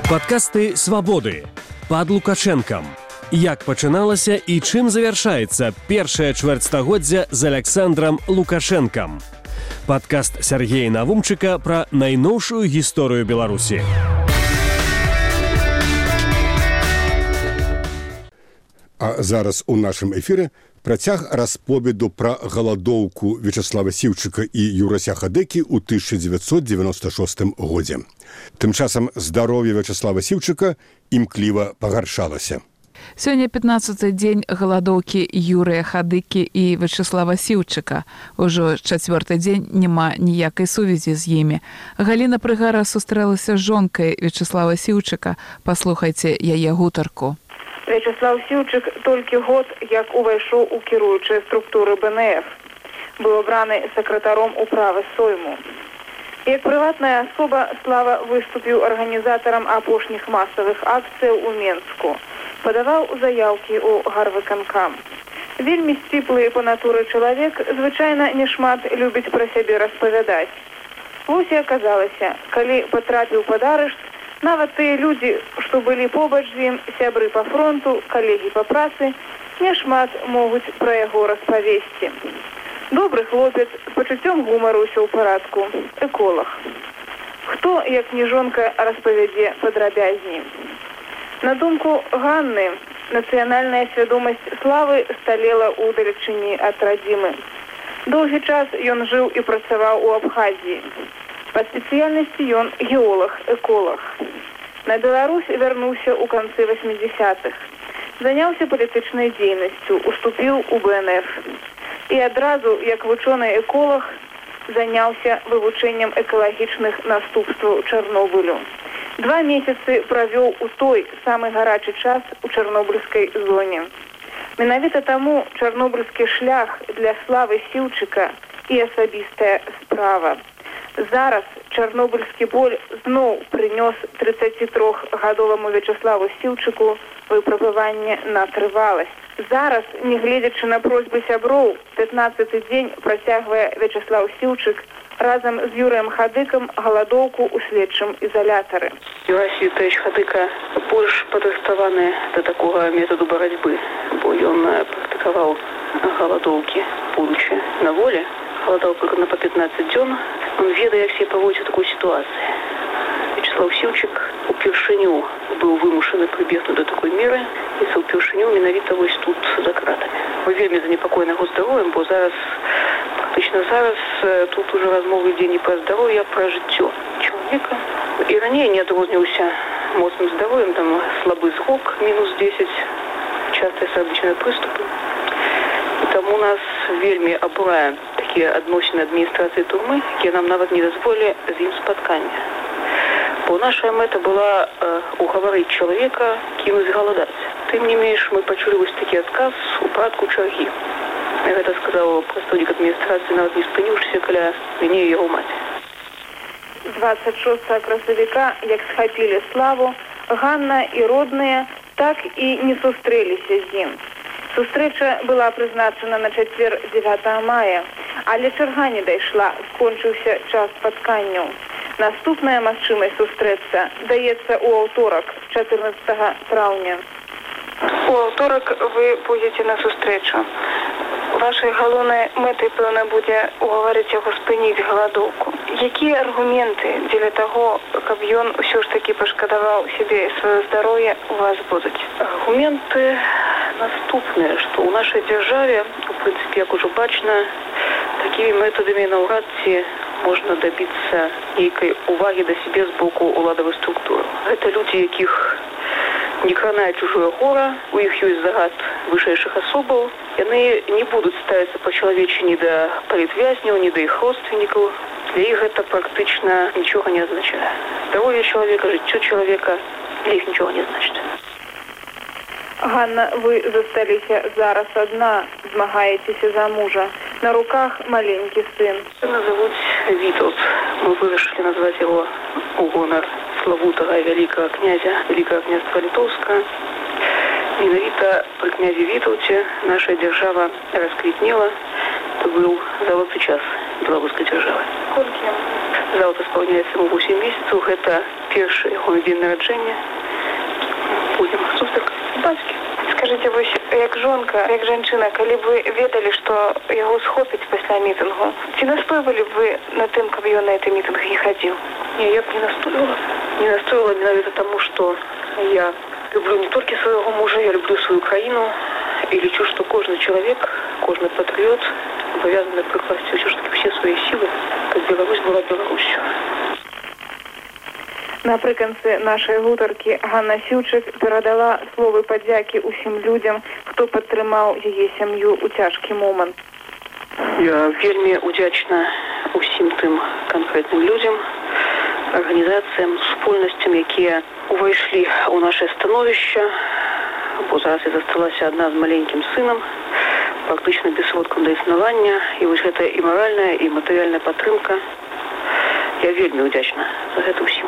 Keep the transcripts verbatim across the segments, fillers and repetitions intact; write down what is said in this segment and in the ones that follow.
Падкасты «Свабоды» пад Лукашэнкам. Як пачыналася і чым завяршаецца першае чвэрцьстагоддзя з Аляксандрам Лукашэнкам. Падкаст Сяргея Навумчыка пра найноўшую гісторыю Беларусі. А зараз у нашым эфіры працяг расповеду пра галадоўку Вячаслава Сіўчыка і Юрася Хадэкі ў тысяча дзевяцьсот дзевяноста шостым годзе. Тым часам здароўе Вячаслава Сіўчыка імкліва пагаршалася. Сёння пятнаццаты дзень галадоўкі Юрыя Хадэкі і Вячаслава Сіўчыка. Ужо чацвёрты дзень няма ніякай сувязі з імі. Галіна Прыгара сустрэлася з жонкай Вячаслава Сіўчыка. Паслухайце яе гутарку. Вячаслав Сіўчык толькі год, як увайшоў у кіруючыя структуры Бэ Эн Эф. Быў абраны сакратаром управы Сойму. Як прыватная асоба, Слава выступіў арганізатарам апошніх масавых акцыяў у Менску. Падаваў заяўкі ў гарвыканкам. Вельмі сціплы па натуры чалавек звычайна няшмат любіць пра сябе распавядаць. Вось і аказалася, калі патрапіў пад арышт, нават тыя людзі, што былі побач з ім, сябры па фронту, калегі па працы, няшмат могуць пра яго распавесці. Добры хлопец, з пачуццём гумару ўсё ў парадку, эколог. Хто, як не жонка, распавядзе падрабязней? На думку Ганны, нацыянальная свядомасць Славы сталела ў далечыні ад радзімы. Доўгі час ён жыў і працаваў у Абхазіі. Па спецыяльнасці ён геолог, эколог. На Беларусь вярнуўся ў канцы васьмідзесятых. Заняўся палітычнай дзейнасцю, уступіў у Бэ Эн Эф. І адразу, як вучоны эколог, заняўся вывучэннем экалагічных наступстваў Чарнобылю. Два месяцы правёў у той самы гарачы час у чарнобыльскай зоне. Менавіта таму чарнобыльскі шлях для Славы Сіўчыка і асабістая справа. Зараз чарнобыльскі боль зноў прынёс трыццацітрохгадоваму Вячаславу Сіўчыку выпрабаванне на трываласць. Зараз, нягледзячы на просьбы сяброў, пятнаццаты дзень працягвае Вячаслав Сіўчык разам з Юрыем Хадыкам галадоўку ў следчым изолятары. Юрий Витальевич Хадыка больш падрыхтаваны да такога методу барацьбы, бо ён практыкаваў галадоўкі, будучы на волі. Голодал прыкладна па пятнаццаць дзён. Он ведае, як себе паводзіць у такой сітуацыі. Вячаслав Сіўчык упершыню быў вымушаны прыбегнуць да такой меры і са ўпершыню менавіта вось тут за кратамі. Мы вельмі занепакоены яго здароўем, бо зараз, практычна зараз, тут уже размовы ідзе не пра здароўе, а пра жыццё чалавека. І раней не адрозніваўся моцным здароўем, там слабы зрок, мінус дзесяць, частыя сардэчныя прыступы. І таму нас вельмі абурае такія адносіны адміністрацыі турмы, якія нам нават не дазволілі з ім спаткання. Бо наша мэта была э, угаварыць чалавека кінуць галадаць. Тым не менш, мы пачулі вось такі адказ у парадку чаргі. Гэта сказаў прадстаўнік адміністрацыі, нават не спыніўшыся каля мяне і яго маці. дваццаць шостага красавіка, як схапілі Славу, Ганна і родныя так і не сустрэліся з ім. Сустрэча была прызначана на чацвер дзевятага мая, але чарга не дайшла, скончыўся час спатканняў. Наступная магчымасць сустрэцца даецца ў аўторак, чатырнаццатага траўня. У аўторак вы будзеце на сустрэчу. Вашай галоўнай мэтай, пэўна, будзе угаварыць яго спыніць галадоўку. Якія аргументы дзеля таго, каб ён усё ж такі пашкадаваў сябе і сваё здароўе, у вас будуць? Аргументы наступныя, што ў нашай дзяржаве, у прынцыпе, як ужо бачна, такімі метадамі наўрад ці можна дабіцца нейкай увагі да сябе з боку ўладавых структур. Гэта людзі, якіх не кранае чужое гора, у іх ёсць загад вышэйшых асобаў. Яны не будуць ставіцца па-чалавечы ні да палітвязняў, ні да іх родственнікаў. Для іх гэта практычна нічога не азначае. Здароўе чалавека, жыццё чалавека для іх нічога не значыць. Ганна, вы засталіся зараз адна, змагаецеся за мужа. На руках маленькі сын. Сына завуць Вітаўт. Мы вырашылі назваць яго у гонар славутага і вялікага князя, вялікага княства Літоўскага. Менавіта пры князе Вітаўце наша дзяржава расквітнела. Это быў залаты час беларускай дзяржавы. Колькі? Заўтра спаўняецца яму восем месяцаў. Гэта першы яго дзень нараджэння. Будзем сустракаць бацькі. Скажыце, вось, як жонка, як жанчына, калі б вы ведалі, што яго схопяць пасля мітынгу, ці настойвалі б вы на тым, каб ён на гэты мітынг не хадзіў? Не, я б не настойвала. Не настойвала менавіта таму, што я люблю не толькі свайго мужа, я люблю сваю краіну і лічу, што кожны чалавек, кожны патрыёт абавязаны прыкласці ўсё ж такі ўсе свае сілы, каб Беларусь была Беларусю. Напрыканцы нашай гутаркі Ганна Сіўчык перадала словы падзякі ўсім людзям, хто падтрымаў яе сям'ю ў цяжкі момант. Я вельмі удзячна ўсім тым канкрэтным людзям, арганізацыям, супольнасцям, якія увайшлі ў нашае становішча, бо зараз я засталася адна з маленькім сынам, практычна без сродкаў да існавання, і вось гэта і маральная, і матэрыяльная падтрымка. Я вельмі удзячна за гэта ўсім.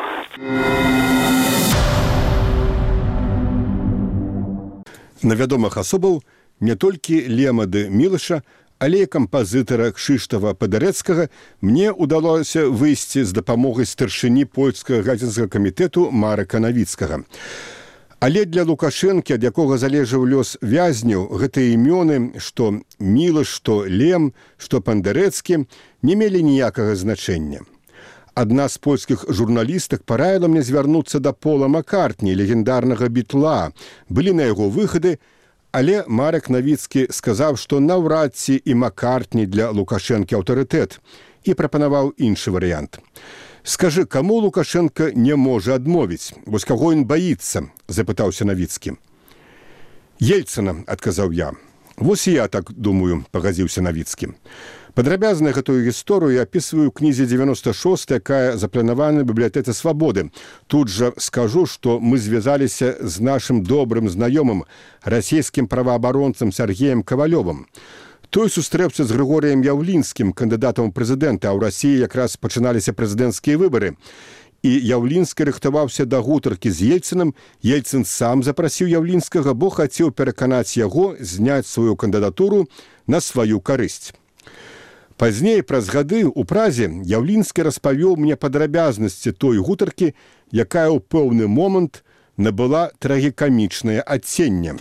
На вядомых асобаў не толькі Лемады Мілыша, але і кампазітара Кшыштафа Падарэцкага мне ўдалося выйсці з дапамогай старшыні польскага гайдзінскага камітэту Марка Навіцкага. Але для Лукашэнкі, ад якога залежаў лёс вязняў, гэтыя імёны, што Мілыш, што Лем, што Падарэцкі, не мелі ніякага значэння. Адна з польскіх журналістак параіла мне звярнуцца да Пола Маккартні, легендарнага бітла. Былі на яго выхады, але Марак Навіцкі сказаў, што наўрад ці і Маккартні для Лукашэнкі аўтарытэт, і прапанаваў іншы варыянт. «Скажы, каму Лукашенко не можа адмовіць? Вось каго ён баіцца?» – запытаўся Навіцкі. «Ельцына», – адказаў я. «Вось і я так думаю», – пагадзіўся Навіцкі. Падрабязна гэтую гісторыю я апісваю ў кнізе девяносто шостой, якая запланавана ў бібліятэцы Свабоды. Тут жа скажу, што мы звязаліся з нашым добрым знаёмым, расійскім праваабаронцам Сергеем Кавалёвым. Той сустрэўся з Грыгорыем Яўлінскім, кандыдатам у прэзідэнты, а ў Расіі якраз пачыналіся прэзідэнцкія выбары. І Яўлінскі рыхтаваўся да гутаркі з Ельцынам. Ельцын сам запрасіў Яўлінскага, бо хацеў пераканаць яго зняць сваю кандыдатуру на сваю карысць. Пазней, праз гады, у Празе Яўлінскі распавёў мне падрабязнасці той гутаркі, якая ў пэўны момант набыла трагікамічнае адценне.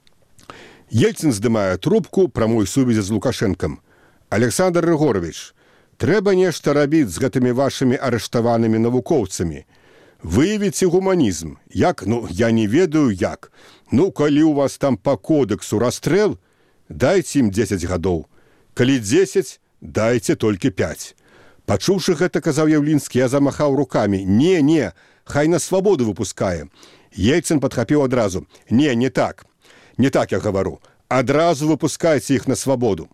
Ельцын здымае трубку прамой сувязі з Лукашэнкам. «Александр Рыгорович, трэба нешта рабіць з гэтымі вашымі арыштаванымі навукоўцамі. Выявіце гуманізм. Як? Ну, я не ведаю, як. Ну, калі у вас там па кодексу расстрэл, дайце ім дзесяць гадоў. Калі дзесяць, дайце толькі пяць». Пачуўшы гэта, казаў Яўлінскі, я замахаў рукамі. «Не, не, хай на свабоду выпускае». Ельцын падхапіў адразу. «Не, не так. Не так я гавару. Адразу выпускайце іх на свабоду».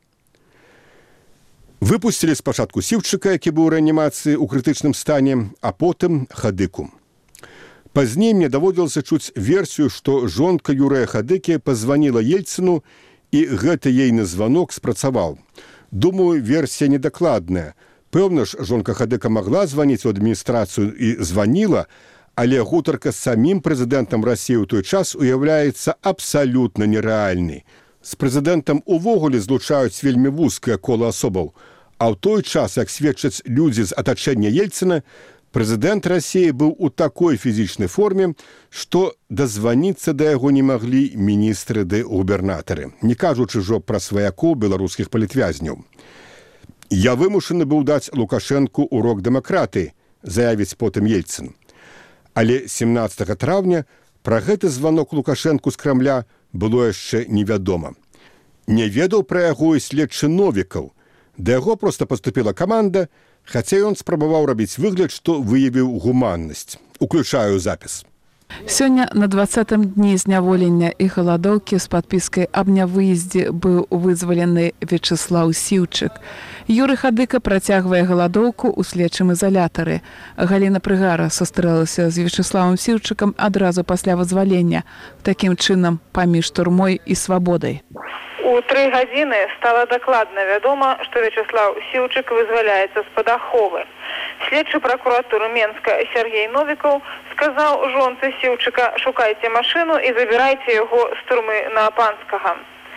Выпусцілі спачатку Сіўчыка, які быў у рэанімацыі ў крытычным стане, а потым Хадыку. Пазней мне даводзілася чуць версію, што жонка Юрыя Хадыкі пазваніла Ельцыну, і гэты ейны званок спрацаваў. Думаю, версія недакладная. Пэўна ж, жонка Хадыка магла званіць у адміністрацыю і званіла, але гутарка з самім прэзідэнтам Расіі ў той час уяўляецца абсалютна нерэальнай. З прэзідэнтам увогуле злучаюць вельмі вузкае кола асобаў, а ў той час, як сведчаць людзі з атачэння Ельцына, прэзідэнт Расіі быў у такой фізічнай форме, што дазваніцца да яго не маглі міністры ды губернатары, не кажучы ўжо пра сваякоў беларускіх палітвязняў. «Я вымушаны быў даць Лукашэнку урок дэмакратыі», заявіць потым Ельцын. Але семнаццатага траўня пра гэты званок Лукашэнку з Крамля было яшчэ невядома. Не ведаў пра яго і следчы Новікаў. Да яго проста паступіла каманда, хаця ён спрабаваў рабіць выгляд, што выявіў гуманнасць. Уключаю запіс. Сёння на двадцатым дні зняволення і галадоўкі з падпіскай аб нявыездзе быў вызвалены Вячеслаў Сіўчык. Юрый Хадыка працягвае галадоўку ў следчым изалятары. Галіна Прыгара сустрэлася з Вячеславам Сіўчыкам адразу пасля вызвалення, такім чынам паміж турмой і свабодай. У тры гадзіны стала дакладна вядома, што Вячеслаў Сіўчык вызваляецца з-пад аховы. Следчы пракуратуры Менска Сергей Новікаў сказаў жонцы Сіўчыка: «Шукайце машыну і забірайце яго з турмы на Панскага».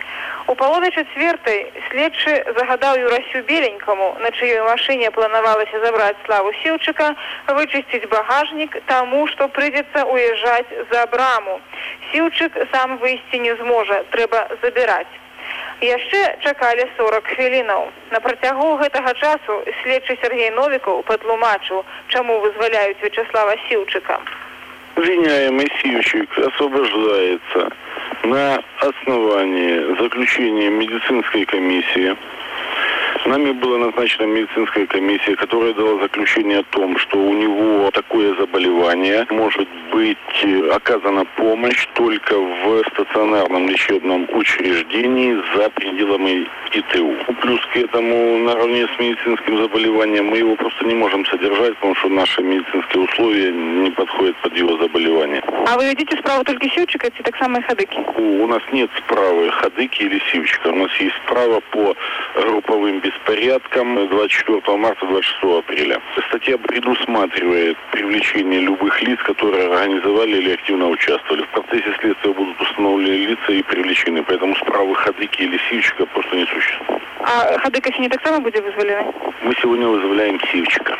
У палове чацвёртай следчы загадаў Юрасю Беленькаму, на чыёй машыне планавалася забраць Славу Сіўчыка, вычысціць багажнік, таму што прыйдзецца уязджаць за браму. Сіўчык сам выйсці не зможа, трэба забіраць. Яшчэ чакалі сорок хвілінаў. На працягу гэтага часу следчы Сергей Новікаў патлумачыў, чаму вызваляюць Вячеслава Сіўчыка. Обвиняемый Сивчик освобождается на основании заключения медицинской комиссии. Нами была назначена медицинская комиссия, которая дала заключение о том, что у него такое заболевание, может быть оказана помощь только в стационарном лечебном учреждении за пределами ИТУ. Плюс к этому, наравне с медицинским заболеванием, мы его просто не можем содержать, потому что наши медицинские условия не подходят под его заболевание. А вы ведете справу только Сивчика, или так само и Хадыки? У нас нет справы Хадыки или Сивчика. У нас есть справа по групповым беспорядкам двадцать четвёртого марта — двадцать шестого апреля. Статья предусматривает привлечение любых лиц, которые организовали или активно участвовали. В процессе следствия будут установлены лица и привлечены. Поэтому справы Хадыки или Сивчика просто не существует. А Хадыка сегодня так само будет вызволены? Мы сегодня вызволяем Сивчика.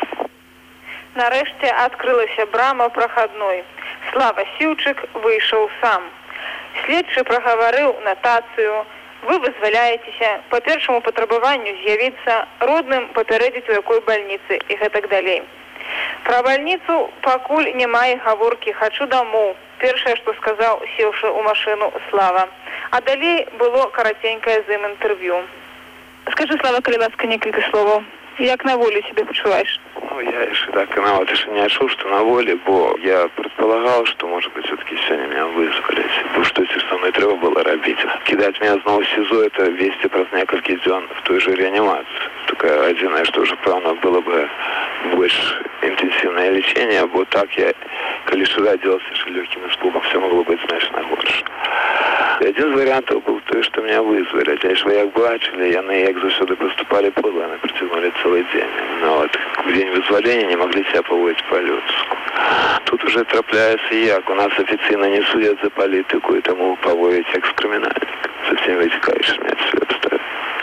Нарэшце адкрылася брама прахадной. Слава Сіўчык выйшаў сам. Следчы прагаварыў натацыю: вы вызваляецеся, по першаму патрабаванню з'явіцца, родным папярэдзіць, у якой бальніцы і гэтак далей. Пра бальніцу пакуль няма і гаворкі, хачу дамоў. Першае, што сказаў, сеўшы ў машыну Слава. А далей было караценькае з ім інтэрв'ю. Скажи, Слава, калі ласка, некалькі словаў. Як на воле себя почуваешь? Ну, я еще так, ну, вот еще не отшел, что на воле, бо я предполагал, что, может быть, все-таки сегодня меня вызвали. Бо что если со мной треба было робить. Кидать меня снова в СИЗО, это вести про несколько дней в той же реанимации. Только одиное, что уже, правда, было бы больше интенсивное лечение, бо так я, коли сюда делался легким испугом, все могло быть значно горше. Один из вариантов был то, что меня вызвали. Конечно, вы як бачили, яны як завсёды поступали подло, они протянули целый день. Но вот в день вызволения не могли себя поводить по-людски. Тут уже трапляется и як. У нас официально не судят за политику, и тому поводить як с криминальником. Со всеми вытекающими отсюда обстоят.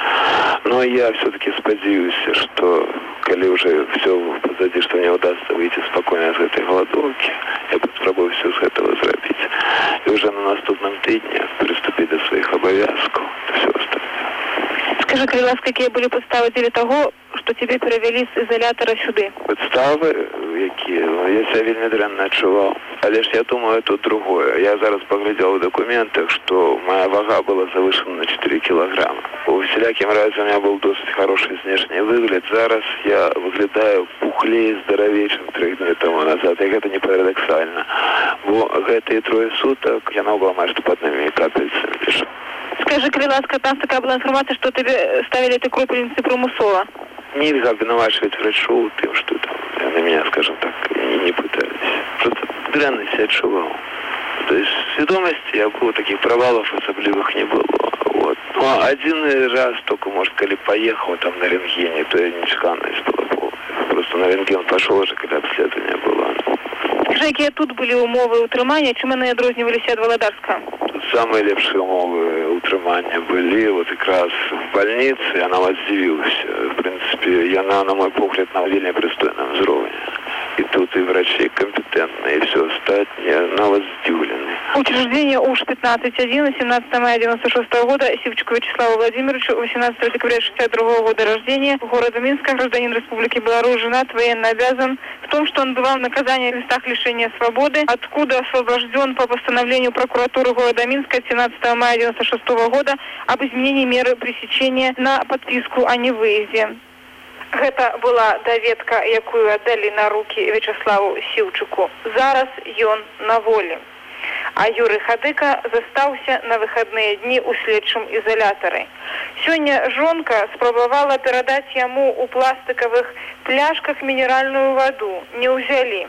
Но я все-таки сподеюсь, что коли уже все позади, что мне удастся выйти спокойно из этой голодовки, я попробую все с этого сделать. И уже на наступном тыдне приступить до своих обовязков и все остальное. Скажи, калі ласка, какие были подставы для того, что тебе перевели с изолятора сюда? Подставы, які? Я себя вельми дрянно отчувал. Але ж я думаю, тут другое. Я зараз поглядел в документах, что моя вага была завышена на четыре килограмма. У всяким разе у меня был досить хороший внешний выгляд. Зараз я выглядаю пухлее, здоровее, чем три дні тому назад. И это не парадоксально. Бо гэтые трое суток я наоборот майже под одними капельцами лежал. Скажи, калі ласка, там такая была информация, что тебе ставили этой крупельницы примусово. Нельзя обвинувачивать врачу тем, что там на меня, скажем так, не, не пытались. Просто дрянно себя отчувал. То есть в сведомости я был, таких провалов особливых не было. Вот. Ну, один раз только, может, коли поехал там на рентгене, то я нечеканность была полная. Просто на рентген пошел уже, когда обследование было. Скажи, какие тут были умовы утрымания, чем они отрознивались от Володарска? Тут самые лепшие умовы утрымания были вот как раз в больнице, она вас удивилась. В принципе, я на, на мой погляд, на вельми пристойном взрослом. И тут и врачи компетентные, и все остальное на вас удивлены. Учреждение УШ пятнадцать один, семнадцатого мая девяносто шестого года, Сивчику Вячеславу Владимировичу, восемнадцатого декабря шестьдесят другого года рождения, города Минска, гражданин Республики Беларусь, женат, военно обязан в том, что он бывал в наказании в местах лишения свободы, откуда освобожден по постановлению прокуратуры города Минска от семнадцатого мая девяносто шестого года об изменении меры пресечения на подписку о невыезде. Гэта была даведка, якую аддалі на рукі Вячеславу Сіўчыку. Зараз ён на волі. А Юрый Хадыка застаўся на выхадныя дні ў следчым ізалятары. Сёння жонка спрабавала перадаць яму ў пластыкавых пляшках мінеральную ваду. Не ўзялі.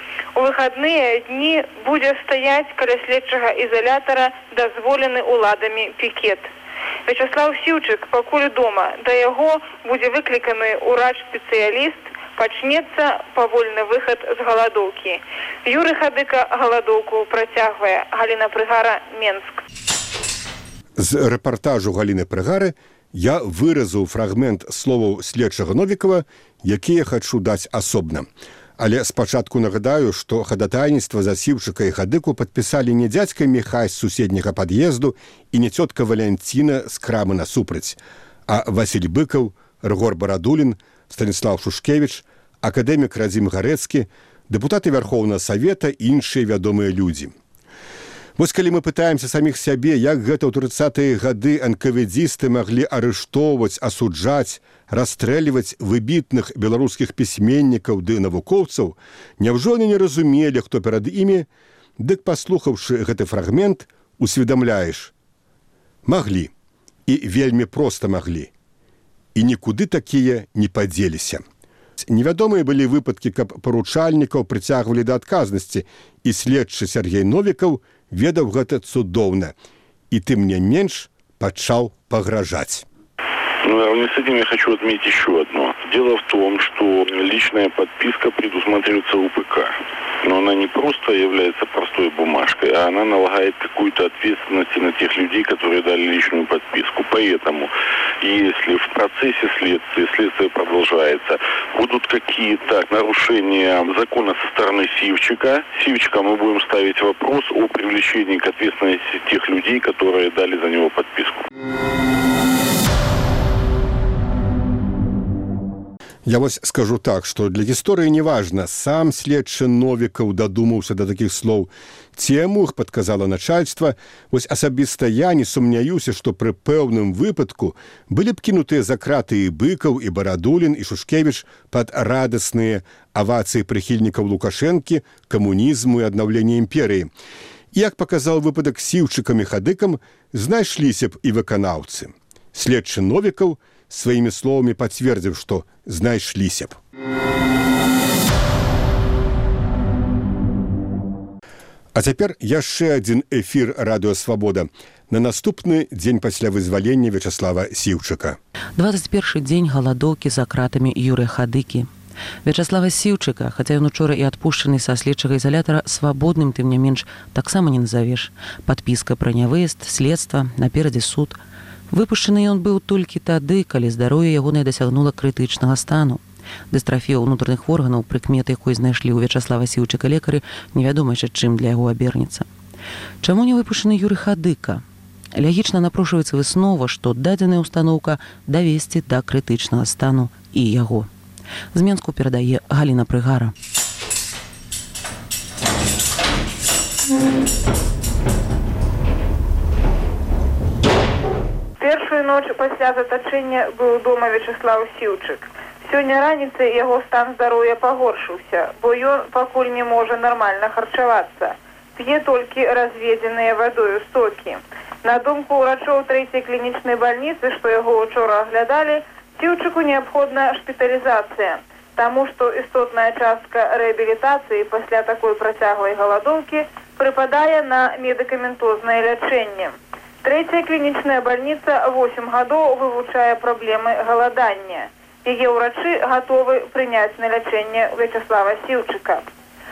У выхадныя дні будзе стаяць каля следчага ізалятара дазволены уладамі пікет. Вячеслав Сіўчык пакуль дома, да яго будзе выкліканы ўрач-спецыяліст, пачнецца павольны выхад з галадоўкі. Юрый Хадыка галадоўку працягвае. Галіна Прыгара, Менск. З рэпартажу Галіны Прыгары я выразіў фрагмент словаў следчага Новікава, якія хачу даць асобна. Але спачатку нагадаю, што хадатайніцтва за Сіўчыка і Хадыку падпісалі не дзядзька Міхай з суседняга пад'езду і не цётка Валянціна з крамы насупраць, а Васіль Быкаў, Рыгор Барадулін, Станіслав Шушкевіч, акадэмік Радзім Гарэцкі, дэпутаты Вярхоўнага Савета і іншыя вядомыя людзі. Вось калі мы пытаемся саміх сябе, як гэта ў трыццатыя гады энкаведзісты маглі арыштоўваць, асуджаць, расстрэльваць выбітных беларускіх пісьменнікаў ды навукоўцаў, няўжо они не разумелі, хто перад імі, дык паслухаўшы гэты фрагмент, усведамляеш. Маглі. І вельмі проста маглі. І нікуды такія не падзеліся. Невядомыя былі выпадкі, каб паручальнікаў прыцягвалі да адказнасці, і следчы Сергей Новікаў ведаў гэта цудоўна. И тым не менш пачаў пагражаць. Ну, наравне с этим я хочу отметить еще одно. Дело в том, что личная подписка предусматривается УПК. Но она не просто является простой бумажкой, а она налагает какую-то ответственность на тех людей, которые дали личную подписку. Поэтому, если в процессе следствия, следствие продолжается, будут какие-то нарушения закона со стороны Сивчика, Сивчика мы будем ставить вопрос о привлечении к ответственности тех людей, которые дали за него подписку. Я вось скажу так, што для гісторыі не важна, сам следчы Новікаў дадумаўся да такіх слоў, ці яму іх падказала начальства. Вось асабіста я не сумняюся, што пры пэўным выпадку былі б кінутыя за краты і Быкаў, і Барадулін, і Шушкевіч пад радасныя авацыі прыхільнікаў Лукашэнкі, камунізму і аднаўлення імперыі. І, як паказаў выпадак з Сіўчыкам і Хадыкам, знайшліся б і выканаўцы. Следчы Новікаў сваімі словамі пацвердзіў, што знайшліся б. А цяпер яшчэ адзін эфір Радыё Свабода на наступны дзень пасля вызвалення Вячаслава Сіўчыка. двадцать першы дзень галадоўкі за кратамі Юрыя Хадыкі. Вячаслава Сіўчыка, хаця ён учора і адпушчаны са следчага ізалятара, свабодным, тым не менш, таксама не назавеш. Падпіска пра нявыезд, следства, наперадзе суд. Выпушчаны ён быў толькі тады, калі здароўе ягонае дасягнула крытычнага стану. Дыстрафія ўнутраных органаў, прыкметы якой знайшлі ў Вячаслава Сіўчыка лекары, невядома яшчэ чым для яго абернецца. Чаму не выпушчаны Юрый Хадыка? Лягічна напрошваецца выснова, што дадзеная ўстаноўка давесці да крытычнага стану і яго. З Менску перадае Галіна Прыгара. Першую ноч пасля затачэння быў дома Вячаслаў Сіўчык. Сёння раніцай яго стан здароўя пагоршыўся, бо ён пакуль не можа нармальна харчавацца. П'е толькі разведзеныя вадою сокі. На думку ўрачоў трэцяй клінічнай бальніцы, што яго учора аглядалі, Сіўчыку неабходна шпіталізацыя, таму што істотная частка рэабілітацыі пасля такой працяглай галадоўкі прыпадае на медыкаментознае лячэнне. Трэцяя клінічная бальніца восем гадоў вывучае праблемы галадання. Яе ўрачы гатовы прыняць на лячэнне Вячаслава Сіўчыка.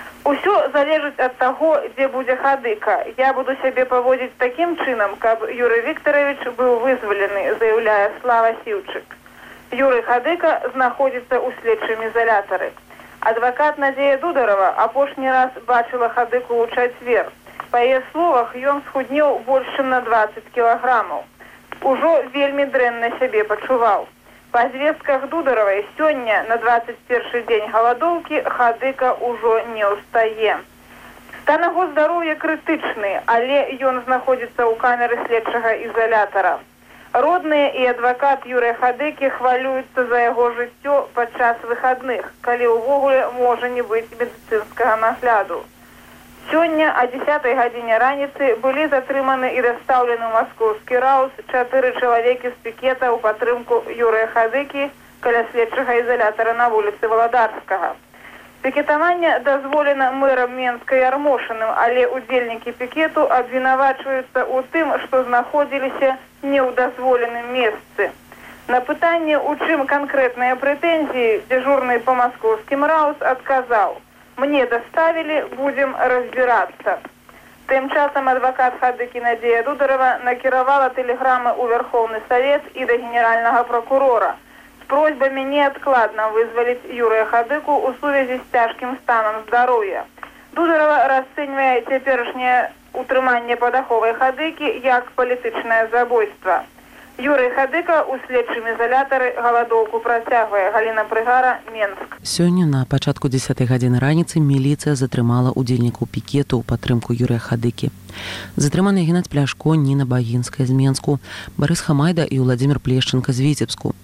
Усё залежыць ад таго, дзе будзе Хадыка. Я буду сябе паводзіць такім чынам, каб Юрый Віктарович быў вызвалены, заяўляе Слава Сіўчык. Юрый Хадыка знаходзіцца ў следчым ізалятары. Адвакат Надзея Дударова апошні раз бачыла Хадыку ў чацвер. Па яе словах, ён схуднеў больш чым на дваццаць кілаграмаў. Ужо вельмі дрэнна сябе пачуваў. Па звестках Дударовай сёння на двадцать першы дзень галадоўкі Хадыка ўжо не ўстае. Стан яго здароўя крытычны, але ён знаходзіцца ў камеры следчага ізалятара. Родныя і адвакат Юрыя Хадыкі хвалююцца за яго жыццё падчас выхадных, калі ўвогуле можа не быць медыцынскага нагляду. Сёння о дзесятай гадзіне раніцы былі затрыманы і дастаўлены ў маскоўскі раус чатыры чалавекі з пікета ў падтрымку Юрыя Хадыкі каля следчага ізалятара на вуліцы Валадарскага. Пікетаванне дазволена мэрам Менска і Ярмошыным, але удзельнікі пікету абвінавачваюцца ў тым, што знаходзіліся не ў дазволеным месцы. На пытанне, у чым канкрэтныя прэтэнзіі, дзяжурны па маскоўскім раус адказаў: «Мне доставили, будем разбираться». Тым часам адвакат Хадыкі Надзея Дударова накіравала тэлеграмы ў Верховны Савет і да генеральнага прокурора з просьбамі неадкладна вызваліць Юрыя Хадыку ў сувязі з цяжкім станам здароўя. Дударова расцэньвае цяперашняе утрыманне пад аховай Хадыкі як палітычнае забойства. Юрый Хадыка ў следчым ізалятары галадоўку працягвае. Галіна Прыгара, Менск. Сёння на пачатку дзесятай гадзіны раніцы міліцыя затрымала удзельнікаў пікету ў падтрымку Юрыя Хадыкі. Затрыманы Геннадзь Пляшко, Ніна Багінская з Менску, Барыс Хамайда і Владзімір Плешченка з Віцебску.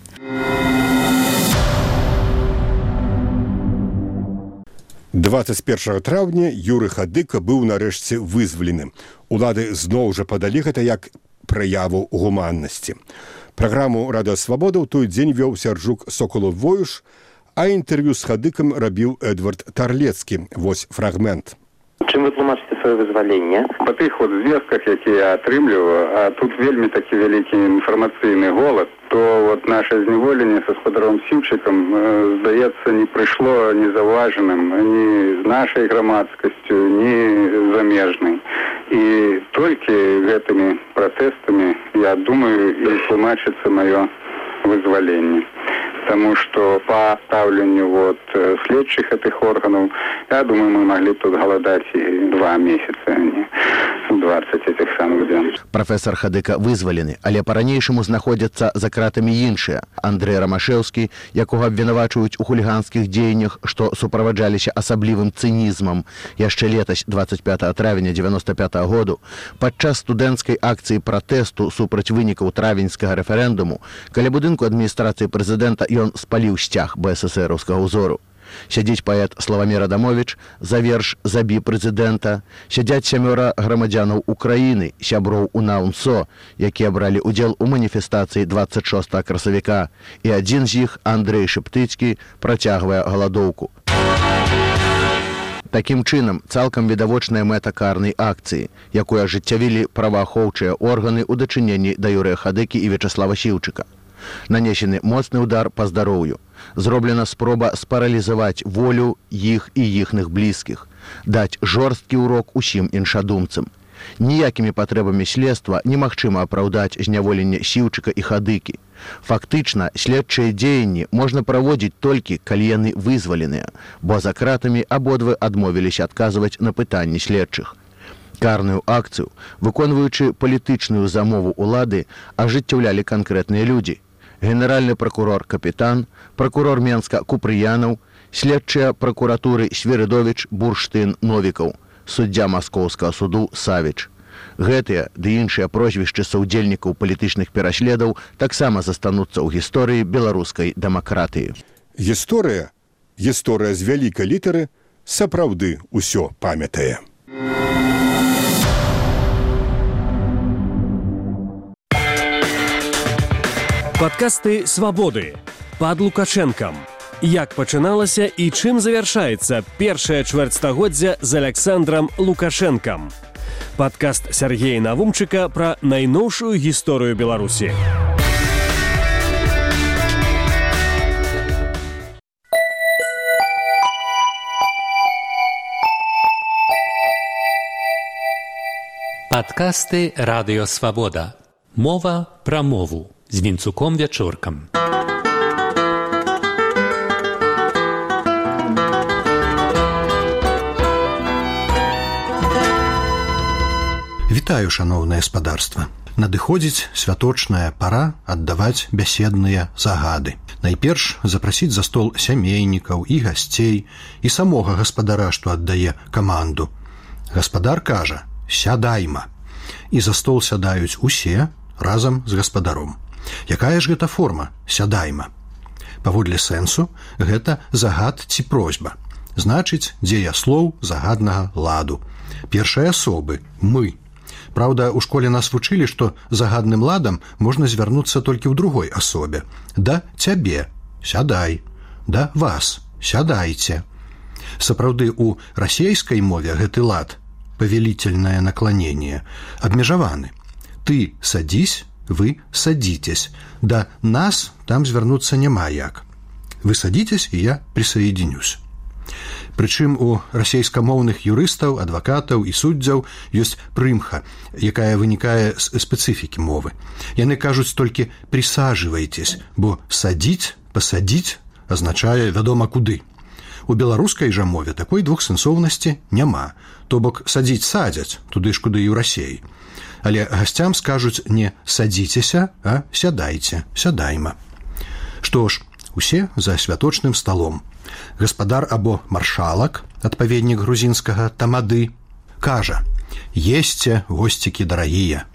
дваццаць першага траўня Юрый Хадыка быў нарэшце вызвалены. Улады зноў жа падалі гэта як праяву гуманнасці. Праграму «Радыё Свабода» ў той дзень вёў Сярджук Соколов-Воюш, а інтэрв'ю з Хадыкам рабіў Эдвард Тарлецкі. Вось фрагмент. Чым вы тлумачыце сваё вызваленне? Па тых вот звестках, якія я атрымліваю, а тут вельмі такі вялікі інфармацыйны голад, то вот наше зневоленне са спадаром Сіўчыкам, э, здаецца, не прыйшло незаўважаным ні з нашай грамадскасцю, ні замежнай. І толькі гэтымі пратэстамі, я думаю, і тлумачыцца маё вызваленне. Потому что по ставлению вот следчих этих органов, я думаю, мы могли тут голодать и два месяца, а не двадцать этих самых дней. Профессор Хадыка вызвалены, але по-ранейшаму знаходзяцца за кратамі іншыя. Андрэй Рамашэўскі, якога абвінавачваюць у хуліганскіх дзеяннях, што суправаджаліся асаблівым цынізмам. Яшчэ летась дваццаць пятага травеня дзевяноста пятага году падчас студэнцкай акцыі пратэсту супраць вынікаў травеньскага рэферэндуму каля будынку адміністрацыі прэзідэнта ён спаліў сцяг БССРаўскага ўзору. Сядзіць паэт Славамір Адамовіч за верш «Забі прэзідэнта», сядзяць сямёра грамадзянаў Украіны, сяброў УНА-УНСО, якія бралі ўдзел у маніфестацыі дваццаць шостага красавіка, і адзін з іх, Андрэй Шэптыцкі, працягвае галадоўку. Такім чынам, цалкам відавочная мэта карнай акцыі, якую ажыццявілі праваахоўчыя органы ў дачыненні да Юрыя Хадыкі і Вячаслава Сіўчыка. Нанесены моцны удар па здароўю. Зроблена спроба спаралізаваць волю іх і іхных блізкіх, даць жорсткі ўрок усім іншадумцам. Ніякімі патрэбамі следства немагчыма апраўдаць зняволенне Сіўчыка і Хадыкі. Фактычна, следчыя дзеянні можна праводзіць толькі, калі яны вызваленыя, бо за кратамі абодвы адмовіліся адказваць на пытанні следчых. Карную акцыю, выконваючы палітычную замову улады, ажыццяўлялі канкрэтныя людзі. Генеральны пракурор Капітан, пракурор Менска Купрыянаў, следчыя пракуратуры Свірыдовіч, Бурштын, Новікаў, суддзя Маскоўскага суду Савіч. Гэтыя ды іншыя прозвішчы саўдзельнікаў палітычных пераследаў таксама застануцца ў гісторыі беларускай дэмакратыі. Гісторыя, гісторыя з вялікай літары сапраўды ўсё памятае. Падкасты «Свабоды» пад Лукашэнкам. Як пачыналася і чым завяршаецца першае чвэрцьстагоддзя з Аляксандрам Лукашэнкам. Падкаст Сяргея Навумчыка пра найноўшую гісторыю Беларусі. Падкасты «Радыё Свабода». Мова пра мову. З Вінцуком Вячоркам. Вітаю, шаноўнае спадарства. Надыходзіць святочная пара аддаваць бяседныя загады. Найперш запрасіць за стол сямейнікаў і гасцей, і самога гаспадара, што аддае каманду. Гаспадар кажа: «Сядайма». І за стол сядаюць усе разам з гаспадаром. Якая ж гэта форма «сядайма»? Паводле сэнсу, гэта загад ці просьба. Значыць, дзеяслоў загаднага ладу. Першай асобы «мы». Праўда, у школе нас вучылі, што загадным ладам можна звярнуцца толькі ў другой асобе. Да цябе – сядай, да вас – сядайце. Сапраўды, у расейскай мове гэты лад, павелительнае наклонение, абмежаваны. Ты садись, вы садитесь. Да нас там звярнуцца няма як. Вы садитесь, и я присоединюсь. Прычым у расейскамоўных юрыстаў, адвакатаў і суддзяў ёсць прымха, якая вынікае з спецыфікі мовы. Яны кажуць толькі «присаживайтесь», бо «садзіць», «пасадзіць» азначае вядома куды. У беларускай жа мове такой двухсэнсоўнасці няма, то бок садзіць садзяць, туды ж куды і ў Расіі. Але гасцям скажуць не «садзіцеся», а «сядайце», «сядайма». Што ж, усе за святочным сталом. Гаспадар або маршалак, адпаведнік грузінскага тамады, кажа: «Есце, госцікі дарагія».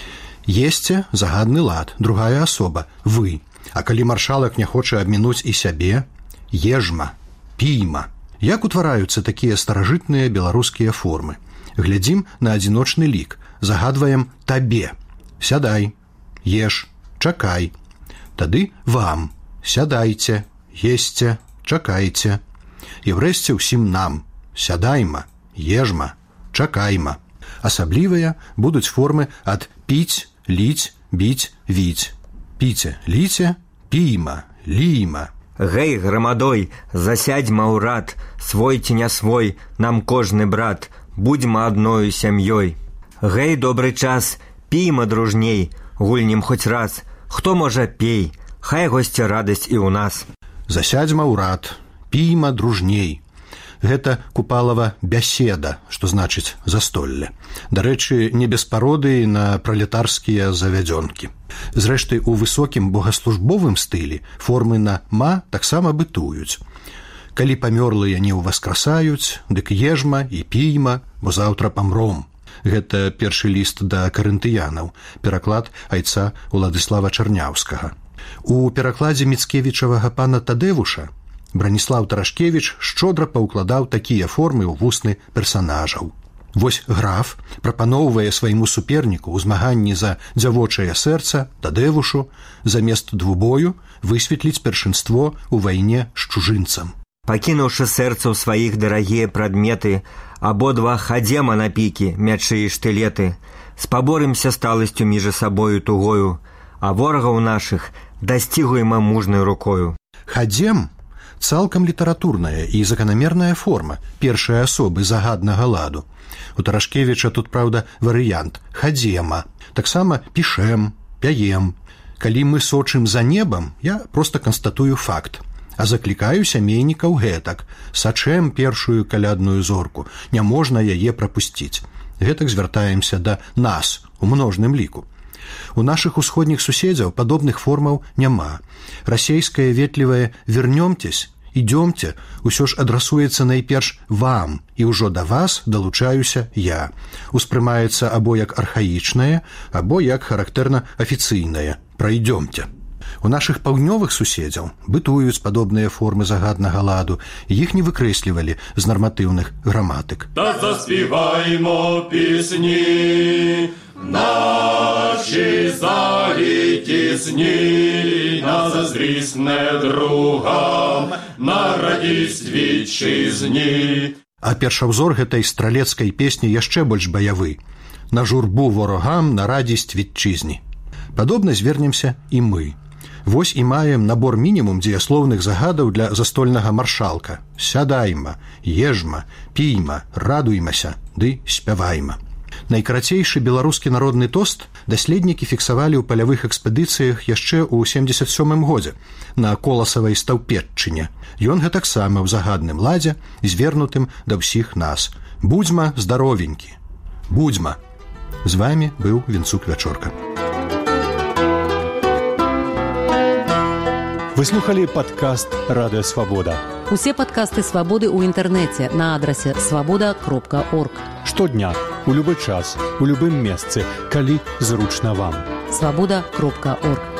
Есце – загадны лад, другая асоба – вы. А калі маршалак не хоча абмінуць і сябе – ежма, пійма. Як утвараюцца такія старажытныя беларускія формы? Глядзім на адзіночны лік. Загадваем табе. Сядай, еш, чакай. Тады вам. Сядайце, есце, чакайце. І врэшце ўсім нам. Сядайма, ежма, чакайма. Асаблівыя будуць формы ад піць, ліць, біць, віць. Піце, ліце, пійма, лійма. Гэй, грамадой, засядьма ўрад, свой ці не свой, нам кожны брат, будьма адною сям'ёй. Гэй, добры час, пійма дружней, гульнем хоць раз, хто можа пей, хай госці радасць і ў нас. Засядьма ўрад, пійма дружней. Гэта Купалава бяседа, што значыць застолле. Дарэчы, не без пародыі на пралетарскія завядзёнкі. Зрэшты, у высокім богаслужбовым стылі формы на «ма» таксама бытуюць. Калі памёрлыя не ўваскрасаюць, дык ежма і пійма, бо заўтра памром. Гэта першы ліст да карынтыянаў, пераклад айца Уладыслава Чарняўскага. У перакладзе міцкевічавага пана Тадэвуша Браніслаў Тарашкевіч шчодра паўкладаў такія формы ў вусны персанажаў. Вось граф прапаноўвае свайму суперніку ў змаганні за дзявочае сэрца Тадэвушу замест двубою высветліць першынство ў вайне з чужынцам. Пакінуўшы сэрцу сваіх дарагія прадметы, абодва хадзема на пікі, мячы і штылеты, спаборымся сталасцю між сабою тугою, а ворагаў нашых дасцігуема мужнай рукою. Хадзем цалкам літаратурная і заканамерная форма першай асобы загаднага ладу. У Тарашкевіча тут, праўда, варыянт «хадзема». Таксама пішэм, пяем. Калі мы сочым за небам, я проста канстатую факт. А заклікаю сямейнікаў гэтак. Сачэм першую калядную зорку. Няможна яе прапусціць. Гэтак звяртаемся да нас у множным ліку. У нашых усходніх суседзяў падобных формаў няма. Расейскае ветлівае «вернёмтесь», «ідёмце» усё ж адрасуецца найперш вам, і ўжо да вас далучаюся я. Успрымаецца або як архаічнае, або як характэрна афіцыйнае «прайдёмце». У нашых паўднёвых суседзяў бытуюць падобныя формы загаднага ладу, іх не выкрэслівалі з нарматыўных граматык. Да заспіваймо пісні, наші заліті сні, на заздрісне другам, на радість вітчизні. А першаўзор гэтай стралецкай песні яшчэ больш баявы. На журбу ворогам, на радість вітчизні. Падобна звернемся і мы. Вось і маем набор мінімум дзеяслоўных загадаў для застольнага маршалка. Сядайма, ежма, пійма, радуймася, ды спявайма. Найкарацейшы беларускі народны тост даследнікі фіксавалі ў палявых экспедыцыях яшчэ ў семдзесят сёмым годзе на Коласавай Стаўпетчыне. Ён гэтаксама ў загадным ладзе, звернутым да ўсіх нас. Будзьма здаровенькі. Будзьма. З вамі быў Вінцук Вячорка. Вы слухали падкаст «Радыё Свабода». Усе падкасты «Свабоды» ў інтэрнэце на адрасе свабода кропка орг. Штодня, у любы час, у любым месцы, калі зручна вам. свабода кропка орг.